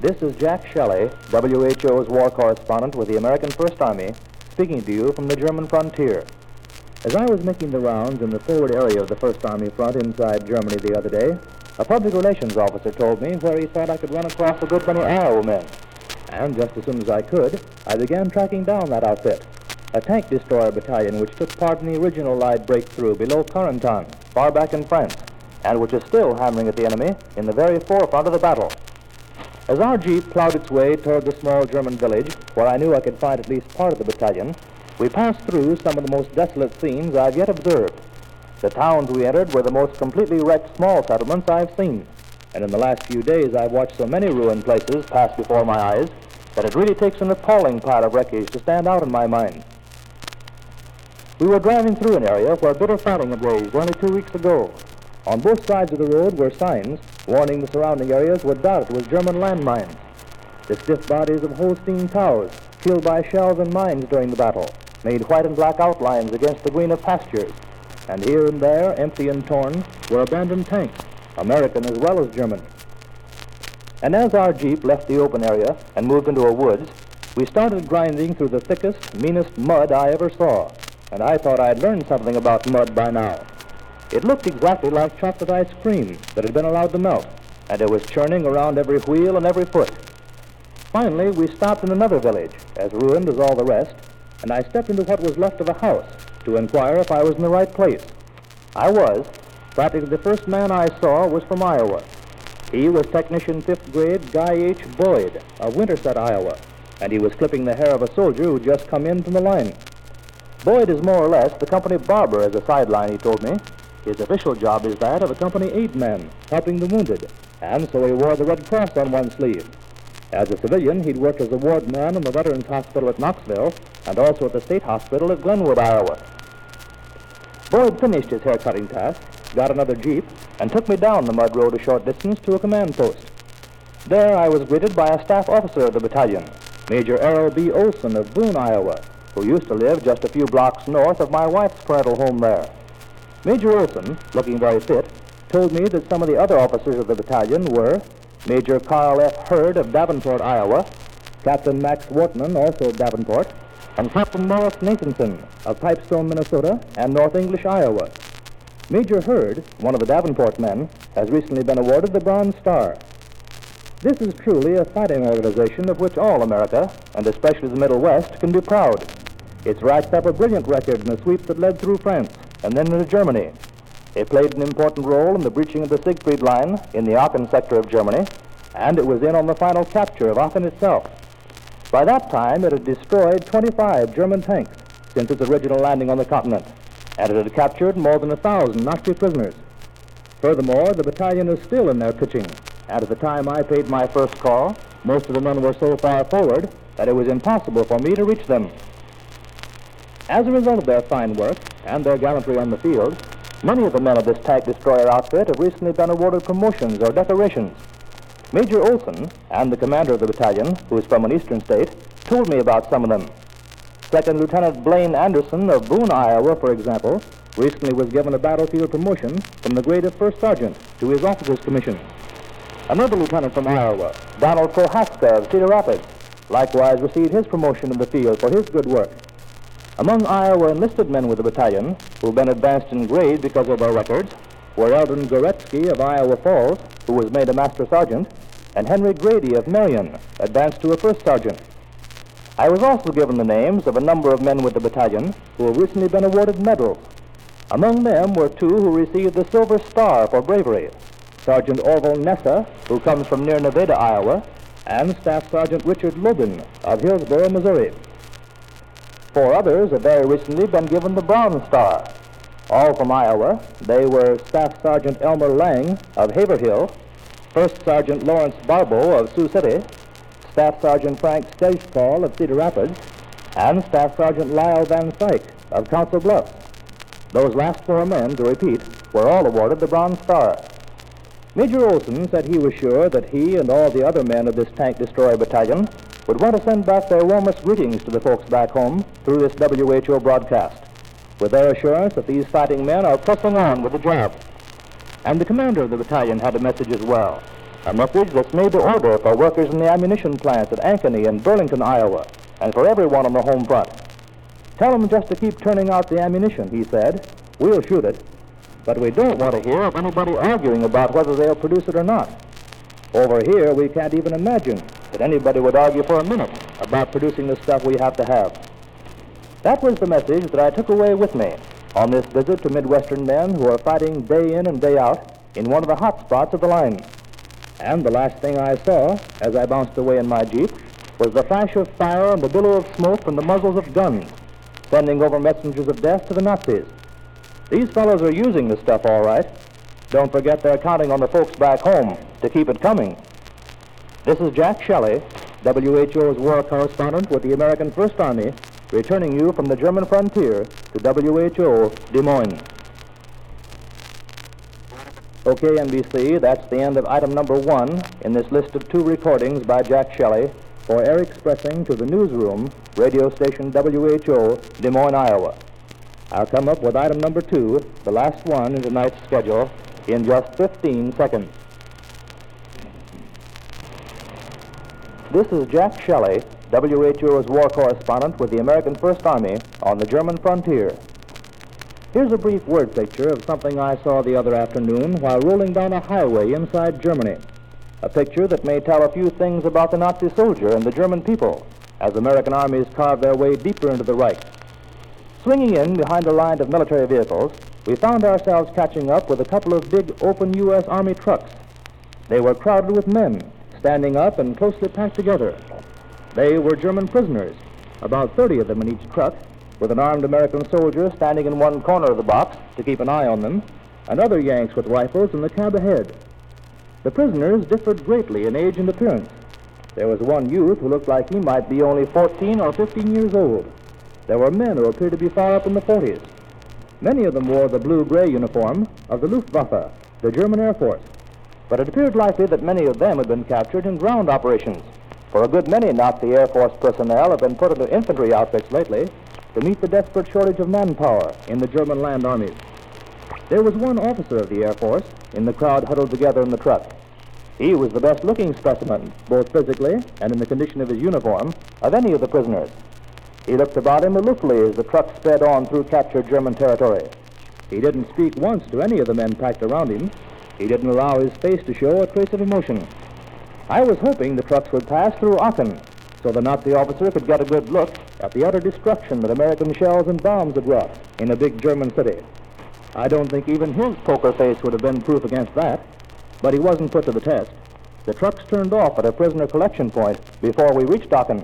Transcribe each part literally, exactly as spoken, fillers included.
This is Jack Shelley, W H O's war correspondent with the American First Army, speaking to you from the German frontier. As I was making the rounds in the forward area of the First Army front inside Germany the other day, a public relations officer told me where he thought I could run across a good many Iowa men. And just as soon as I could, I began tracking down that outfit, a tank destroyer battalion which took part in the original Allied breakthrough below Corentin, far back in France, and which is still hammering at the enemy in the very forefront of the battle. As our jeep plowed its way toward the small German village, where I knew I could find at least part of the battalion, we passed through some of the most desolate scenes I've yet observed. The towns we entered were the most completely wrecked small settlements I've seen, and in the last few days I've watched so many ruined places pass before my eyes that it really takes an appalling pile of wreckage to stand out in my mind. We were driving through an area where bitter fighting had raged only two weeks ago. On both sides of the road were signs warning the surrounding areas were dotted with German landmines. The stiff bodies of Holstein cows, killed by shells and mines during the battle, made white and black outlines against the green of pastures. And here and there, empty and torn, were abandoned tanks, American as well as German. And as our jeep left the open area and moved into a woods, we started grinding through the thickest, meanest mud I ever saw, and I thought I'd learned something about mud by now. It looked exactly like chocolate ice cream that had been allowed to melt, and it was churning around every wheel and every foot. Finally, we stopped in another village, as ruined as all the rest, and I stepped into what was left of a house to inquire if I was in the right place. I was. Practically the first man I saw was from Iowa. He was Technician fifth grade Guy H. Boyd of Winterset, Iowa, and he was clipping the hair of a soldier who'd just come in from the line. Boyd is more or less the company barber as a sideline, he told me. His official job is that of a company aid man, helping the wounded, and so he wore the Red Cross on one sleeve. As a civilian, he'd worked as a ward man in the Veterans Hospital at Knoxville and also at the State Hospital at Glenwood, Iowa. Boyd finished his hair-cutting task, got another jeep, and took me down the mud road a short distance to a command post. There I was greeted by a staff officer of the battalion, Major Errol B. Olson of Boone, Iowa, who used to live just a few blocks north of my wife's parental home there. Major Olson, looking very fit, told me that some of the other officers of the battalion were Major Carl F. Hurd of Davenport, Iowa, Captain Max Wortman, also of Davenport, and Captain Morris Nathanson of Pipestone, Minnesota, and North English, Iowa. Major Hurd, one of the Davenport men, has recently been awarded the Bronze Star. This is truly a fighting organization of which all America, and especially the Middle West, can be proud. It's racked up a brilliant record in the sweep that led through France and then into Germany. It played an important role in the breaching of the Siegfried Line in the Aachen sector of Germany, and it was in on the final capture of Aachen itself. By that time, it had destroyed twenty-five German tanks since its original landing on the continent, and it had captured more than a thousand Nazi prisoners. Furthermore, the battalion is still in their pitching, and at the time I paid my first call, most of the men were so far forward that it was impossible for me to reach them. As a result of their fine work and their gallantry on the field, many of the men of this tank destroyer outfit have recently been awarded promotions or decorations. Major Olson and the commander of the battalion, who is from an eastern state, told me about some of them. Second Lieutenant Blaine Anderson of Boone, Iowa, for example, recently was given a battlefield promotion from the grade of first sergeant to his officer's commission. Another lieutenant from Iowa, Donald Prohaska of Cedar Rapids, likewise received his promotion in the field for his good work. Among Iowa enlisted men with the battalion, who've been advanced in grade because of their records, were Eldon Goretsky of Iowa Falls, who was made a master sergeant, and Henry Grady of Marion, advanced to a first sergeant. I was also given the names of a number of men with the battalion who have recently been awarded medals. Among them were two who received the Silver Star for bravery, Sergeant Orville Nessa, who comes from near Nevada, Iowa, and Staff Sergeant Richard Logan of Hillsboro, Missouri. Four others have very recently been given the Bronze Star. All from Iowa, they were Staff Sergeant Elmer Lang of Haverhill, First Sergeant Lawrence Barbeau of Sioux City, Staff Sergeant Frank Stagefall of Cedar Rapids, and Staff Sergeant Lyle Van Syke of Council Bluffs. Those last four men, to repeat, were all awarded the Bronze Star. Major Olson said he was sure that he and all the other men of this tank destroyer battalion would want to send back their warmest greetings to the folks back home through this W H O broadcast, with their assurance that these fighting men are pressing on with the job. And the commander of the battalion had a message as well. A message that's made to order for workers in the ammunition plants at Ankeny and Burlington, Iowa, and for everyone on the home front. Tell them just to keep turning out the ammunition, he said. We'll shoot it. But we don't want to hear of anybody arguing about whether they'll produce it or not. Over here, we can't even imagine that anybody would argue for a minute about producing the stuff we have to have. That was the message that I took away with me on this visit to Midwestern men who are fighting day in and day out in one of the hot spots of the line. And the last thing I saw, as I bounced away in my Jeep, was the flash of fire and the billow of smoke from the muzzles of guns, sending over messengers of death to the Nazis. These fellows are using the stuff all right. Don't forget they're counting on the folks back home to keep it coming. This is Jack Shelley, W H O's war correspondent with the American First Army, returning you from the German frontier to W H O Des Moines. Okay, N B C, that's the end of item number one in this list of two recordings by Jack Shelley for air expressing to the newsroom, radio station W H O, Des Moines, Iowa. I'll come up with item number two, the last one in tonight's schedule, in just fifteen seconds. This is Jack Shelley, W H O's war correspondent with the American First Army on the German frontier. Here's a brief word picture of something I saw the other afternoon while rolling down a highway inside Germany. A picture that may tell a few things about the Nazi soldier and the German people as American armies carve their way deeper into the Reich. Swinging in behind a line of military vehicles, we found ourselves catching up with a couple of big open U S Army trucks. They were crowded with men, standing up and closely packed together. They were German prisoners, about thirty of them in each truck, with an armed American soldier standing in one corner of the box to keep an eye on them, and other Yanks with rifles in the cab ahead. The prisoners differed greatly in age and appearance. There was one youth who looked like he might be only fourteen or fifteen years old. There were men who appeared to be far up in the forties. Many of them wore the blue-gray uniform of the Luftwaffe, the German Air Force. But it appeared likely that many of them had been captured in ground operations, for a good many Nazi Air Force personnel have been put into infantry outfits lately to meet the desperate shortage of manpower in the German land armies. There was one officer of the Air Force in the crowd huddled together in the truck. He was the best-looking specimen, both physically and in the condition of his uniform, of any of the prisoners. He looked about him aloofly as the truck sped on through captured German territory. He didn't speak once to any of the men packed around him. He didn't allow his face to show a trace of emotion. I was hoping the trucks would pass through Aachen, so the Nazi officer could get a good look at the utter destruction that American shells and bombs had wrought in a big German city. I don't think even his poker face would have been proof against that, but he wasn't put to the test. The trucks turned off at a prisoner collection point before we reached Aachen.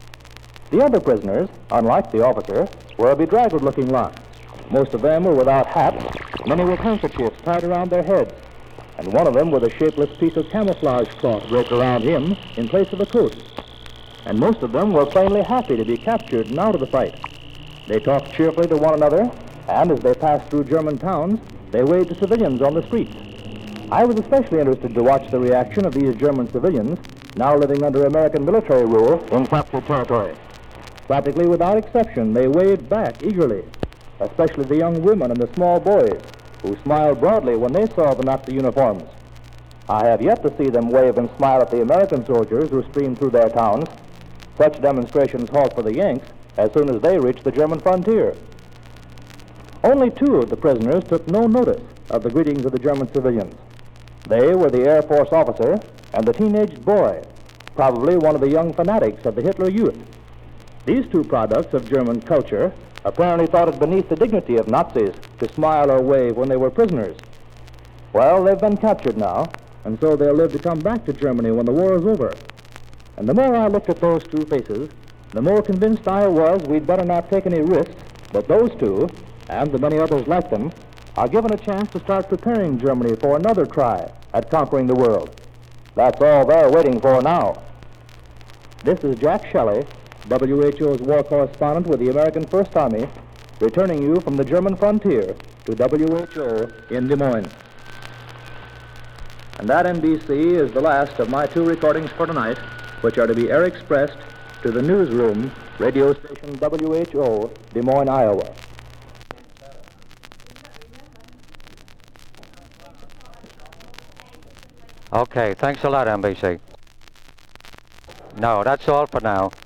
The other prisoners, unlike the officer, were a bedraggled-looking lot. Most of them were without hats, many with handkerchiefs tied around their heads, and one of them with a shapeless piece of camouflage cloth draped around him in place of a coat. And most of them were plainly happy to be captured and out of the fight. They talked cheerfully to one another, and as they passed through German towns, they waved to civilians on the streets. I was especially interested to watch the reaction of these German civilians, now living under American military rule in captured territory. Practically without exception, they waved back eagerly, especially the young women and the small boys, who smiled broadly when they saw the Nazi uniforms. I have yet to see them wave and smile at the American soldiers who streamed through their towns. Such demonstrations halt for the Yanks as soon as they reach the German frontier. Only two of the prisoners took no notice of the greetings of the German civilians. They were the Air Force officer and the teenage boy, probably one of the young fanatics of the Hitler Youth. These two products of German culture apparently thought it beneath the dignity of Nazis to smile or wave when they were prisoners. Well, they've been captured now, and so they'll live to come back to Germany when the war is over. And the more I looked at those two faces, the more convinced I was we'd better not take any risks, but those two, and the many others like them, are given a chance to start preparing Germany for another try at conquering the world. That's all they're waiting for now. This is Jack Shelley, W H O's war correspondent with the American First Army, returning you from the German frontier to W H O in Des Moines. And that, N B C, is the last of my two recordings for tonight, which are to be air expressed to the newsroom, radio station W H O, Des Moines, Iowa. Okay, thanks a lot, N B C. No, that's all for now.